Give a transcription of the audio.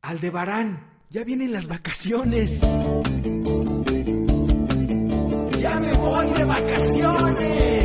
Aldebarán, ya vienen las vacaciones. ¡Ya me voy de vacaciones!